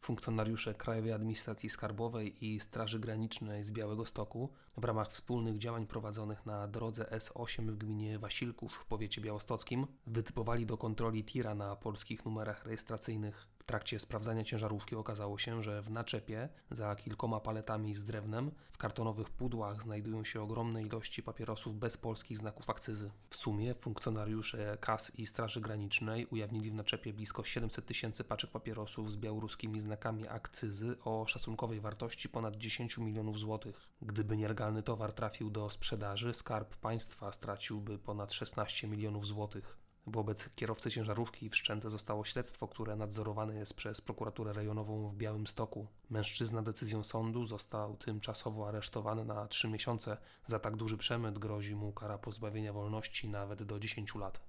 Funkcjonariusze Krajowej Administracji Skarbowej i Straży Granicznej z Białegostoku w ramach wspólnych działań prowadzonych na drodze S8 w gminie Wasilków w powiecie białostockim wytypowali do kontroli tira na polskich numerach rejestracyjnych. W trakcie sprawdzania ciężarówki okazało się, że w naczepie za kilkoma paletami z drewnem w kartonowych pudłach znajdują się ogromne ilości papierosów bez polskich znaków akcyzy. W sumie funkcjonariusze KAS i Straży Granicznej ujawnili w naczepie blisko 700 tysięcy paczek papierosów z białoruskimi znakami akcyzy o szacunkowej wartości ponad 10 milionów złotych. Gdyby nielegalny towar trafił do sprzedaży, Skarb Państwa straciłby ponad 16 milionów złotych. Wobec kierowcy ciężarówki wszczęte zostało śledztwo, które nadzorowane jest przez prokuraturę rejonową w Białymstoku. Mężczyzna decyzją sądu został tymczasowo aresztowany na 3 miesiące. Za tak duży przemyt grozi mu kara pozbawienia wolności nawet do 10 lat.